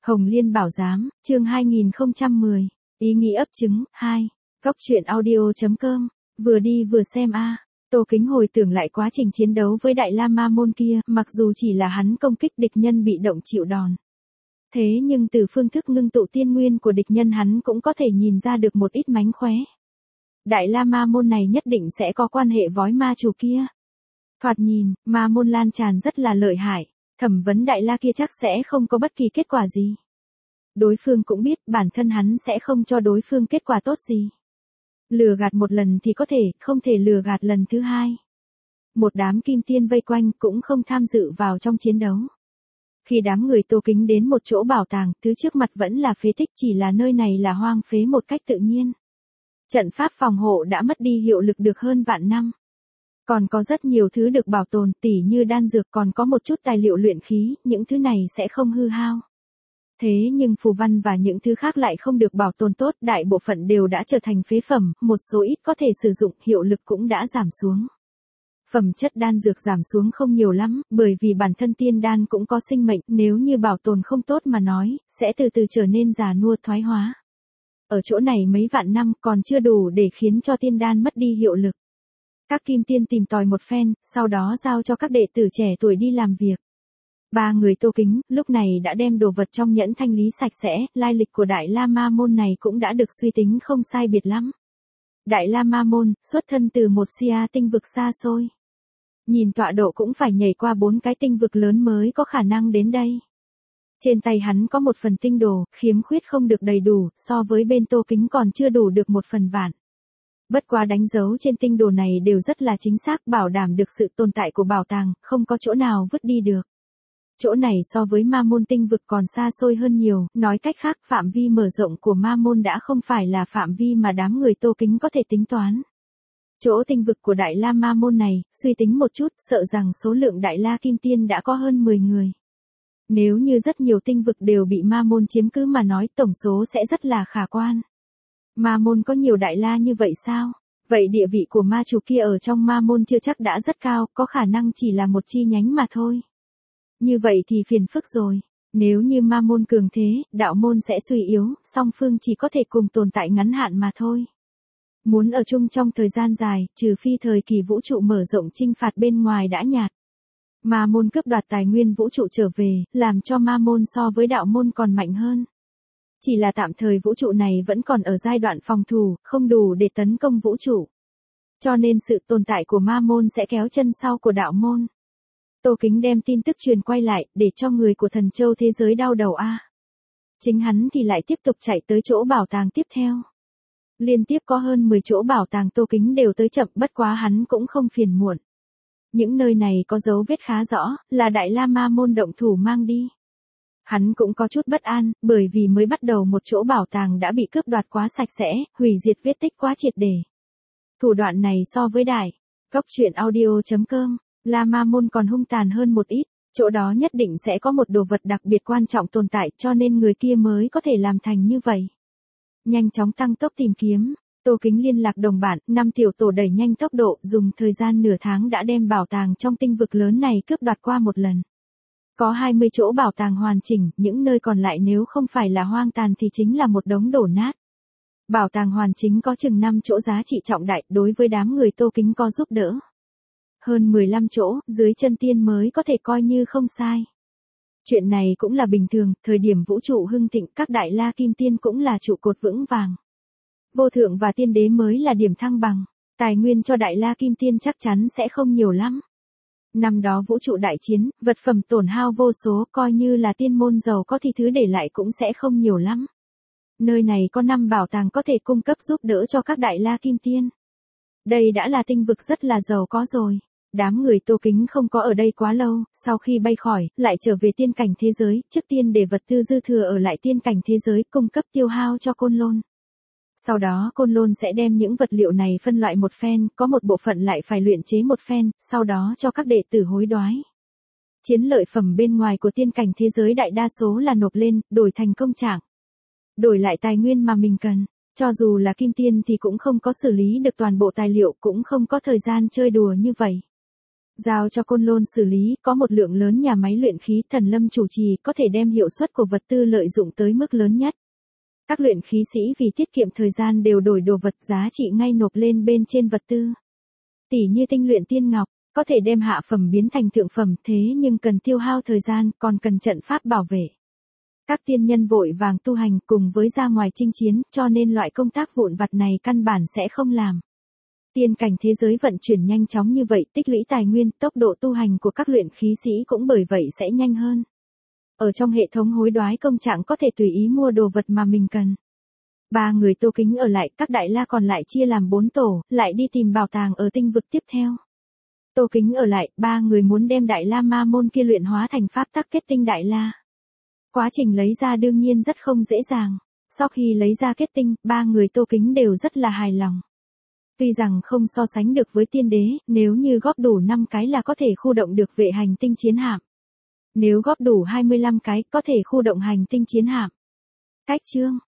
Hồng Liên Bảo Giám, chương 2010, ý nghĩ ấp trứng, 2, Góc truyện audio.com, vừa đi vừa xem a. Tô Kính hồi tưởng lại quá trình chiến đấu với Đại La Ma Môn kia, mặc dù chỉ là hắn công kích địch nhân bị động chịu đòn. Thế nhưng từ phương thức ngưng tụ tiên nguyên của địch nhân hắn cũng có thể nhìn ra được một ít mánh khóe. Đại La Ma Môn này nhất định sẽ có quan hệ với ma chủ kia. Thoạt nhìn, Ma Môn lan tràn rất là lợi hại, thẩm vấn Đại La kia chắc sẽ không có bất kỳ kết quả gì. Đối phương cũng biết bản thân hắn sẽ không cho đối phương kết quả tốt gì. Lừa gạt một lần thì có thể, không thể lừa gạt lần thứ hai. Một đám kim tiên vây quanh cũng không tham dự vào trong chiến đấu. Khi đám người Tô Kính đến một chỗ bảo tàng, thứ trước mặt vẫn là phế tích, chỉ là nơi này là hoang phế một cách tự nhiên. Trận pháp phòng hộ đã mất đi hiệu lực được hơn vạn năm. Còn có rất nhiều thứ được bảo tồn, tỉ như đan dược, còn có một chút tài liệu luyện khí, những thứ này sẽ không hư hao. Thế nhưng phù văn và những thứ khác lại không được bảo tồn tốt, đại bộ phận đều đã trở thành phế phẩm, một số ít có thể sử dụng, hiệu lực cũng đã giảm xuống. Phẩm chất đan dược giảm xuống không nhiều lắm, bởi vì bản thân tiên đan cũng có sinh mệnh, nếu như bảo tồn không tốt mà nói, sẽ từ từ trở nên già nua thoái hóa. Ở chỗ này mấy vạn năm còn chưa đủ để khiến cho tiên đan mất đi hiệu lực. Các kim tiên tìm tòi một phen, sau đó giao cho các đệ tử trẻ tuổi đi làm việc. Ba người Tô Kính, lúc này đã đem đồ vật trong nhẫn thanh lý sạch sẽ, lai lịch của Đại La Ma Môn này cũng đã được suy tính không sai biệt lắm. Đại La Ma Môn, xuất thân từ một Sia tinh vực xa xôi. Nhìn tọa độ cũng phải nhảy qua 4 cái tinh vực lớn mới có khả năng đến đây. Trên tay hắn có một phần tinh đồ, khiếm khuyết không được đầy đủ, so với bên Tô Kính còn chưa đủ được một phần vạn. Bất quá đánh dấu trên tinh đồ này đều rất là chính xác, bảo đảm được sự tồn tại của bảo tàng, không có chỗ nào vứt đi được. Chỗ này so với Ma Môn tinh vực còn xa xôi hơn nhiều, nói cách khác phạm vi mở rộng của Ma Môn đã không phải là phạm vi mà đám người Tô Kính có thể tính toán. Chỗ tinh vực của Đại La Ma Môn này, suy tính một chút, sợ rằng số lượng Đại La Kim Tiên đã có hơn 10 người. Nếu như rất nhiều tinh vực đều bị Ma Môn chiếm cứ mà nói, tổng số sẽ rất là khả quan. Ma Môn có nhiều Đại La như vậy sao? Vậy địa vị của ma chủ kia ở trong Ma Môn chưa chắc đã rất cao, có khả năng chỉ là một chi nhánh mà thôi. Như vậy thì phiền phức rồi. Nếu như Ma Môn cường thế, đạo môn sẽ suy yếu, song phương chỉ có thể cùng tồn tại ngắn hạn mà thôi. Muốn ở chung trong thời gian dài, trừ phi thời kỳ vũ trụ mở rộng chinh phạt bên ngoài đã nhạt. Ma Môn cướp đoạt tài nguyên vũ trụ trở về, làm cho Ma Môn so với đạo môn còn mạnh hơn. Chỉ là tạm thời vũ trụ này vẫn còn ở giai đoạn phòng thủ, không đủ để tấn công vũ trụ. Cho nên sự tồn tại của Ma Môn sẽ kéo chân sau của đạo môn. Tô Kính đem tin tức truyền quay lại, để cho người của Thần Châu thế giới đau đầu a. Chính hắn thì lại tiếp tục chạy tới chỗ bảo tàng tiếp theo. Liên tiếp có hơn 10 chỗ bảo tàng Tô Kính đều tới chậm, bất quá hắn cũng không phiền muộn. Những nơi này có dấu vết khá rõ, là Đại La Ma Môn động thủ mang đi. Hắn cũng có chút bất an, bởi vì mới bắt đầu một chỗ bảo tàng đã bị cướp đoạt quá sạch sẽ, hủy diệt vết tích quá triệt để. Thủ đoạn này so với Đại Góc truyện audio.com, La Ma Môn còn hung tàn hơn một ít, chỗ đó nhất định sẽ có một đồ vật đặc biệt quan trọng tồn tại, cho nên người kia mới có thể làm thành như vậy. Nhanh chóng tăng tốc tìm kiếm, Tô Kính liên lạc đồng bạn, 5 tiểu tổ đẩy nhanh tốc độ, dùng thời gian nửa tháng đã đem bảo tàng trong tinh vực lớn này cướp đoạt qua một lần. Có 20 chỗ bảo tàng hoàn chỉnh, những nơi còn lại nếu không phải là hoang tàn thì chính là một đống đổ nát. Bảo tàng hoàn chính có chừng 5 chỗ giá trị trọng đại, đối với đám người Tô Kính có giúp đỡ. Hơn 15 chỗ, dưới chân tiên mới có thể coi như không sai. Chuyện này cũng là bình thường, thời điểm vũ trụ hưng thịnh, các Đại La Kim Tiên cũng là trụ cột vững vàng. Vô thượng và tiên đế mới là điểm thăng bằng, tài nguyên cho Đại La Kim Tiên chắc chắn sẽ không nhiều lắm. Năm đó vũ trụ đại chiến, vật phẩm tổn hao vô số, coi như là tiên môn giàu có thì thứ để lại cũng sẽ không nhiều lắm. Nơi này có 5 bảo tàng có thể cung cấp giúp đỡ cho các Đại La Kim Tiên. Đây đã là tinh vực rất là giàu có rồi. Đám người Tô Kính không có ở đây quá lâu, sau khi bay khỏi, lại trở về tiên cảnh thế giới, trước tiên để vật tư dư thừa ở lại tiên cảnh thế giới, cung cấp tiêu hao cho Côn Lôn. Sau đó Côn Lôn sẽ đem những vật liệu này phân loại một phen, có một bộ phận lại phải luyện chế một phen, sau đó cho các đệ tử hối đoái. Chiến lợi phẩm bên ngoài của tiên cảnh thế giới đại đa số là nộp lên, đổi thành công trạng. Đổi lại tài nguyên mà mình cần. Cho dù là kim tiên thì cũng không có xử lý được toàn bộ tài liệu, cũng không có thời gian chơi đùa như vậy. Giao cho Côn Lôn xử lý, có một lượng lớn nhà máy luyện khí Thần Lâm chủ trì có thể đem hiệu suất của vật tư lợi dụng tới mức lớn nhất. Các luyện khí sĩ vì tiết kiệm thời gian đều đổi đồ vật giá trị ngay nộp lên bên trên vật tư. Tỉ như tinh luyện tiên ngọc, có thể đem hạ phẩm biến thành thượng phẩm thế nhưng cần tiêu hao thời gian còn cần trận pháp bảo vệ. Các tiên nhân vội vàng tu hành cùng với ra ngoài chinh chiến cho nên loại công tác vụn vặt này căn bản sẽ không làm. Tiên cảnh thế giới vận chuyển nhanh chóng như vậy tích lũy tài nguyên tốc độ tu hành của các luyện khí sĩ cũng bởi vậy sẽ nhanh hơn. Ở trong hệ thống hối đoái công trạng có thể tùy ý mua đồ vật mà mình cần. 3 người Tô Kính ở lại, các đại la còn lại chia làm 4 tổ, lại đi tìm bảo tàng ở tinh vực tiếp theo. Tô Kính ở lại, 3 người muốn đem đại la ma môn kia luyện hóa thành pháp tắc kết tinh đại la. Quá trình lấy ra đương nhiên rất không dễ dàng. Sau khi lấy ra kết tinh, 3 người Tô Kính đều rất là hài lòng. Tuy rằng không so sánh được với tiên đế, nếu như góp đủ 5 cái là có thể khu động được vệ hành tinh chiến hạm. Nếu góp đủ 25 cái, có thể khu động hành tinh chiến hạm. Cách chương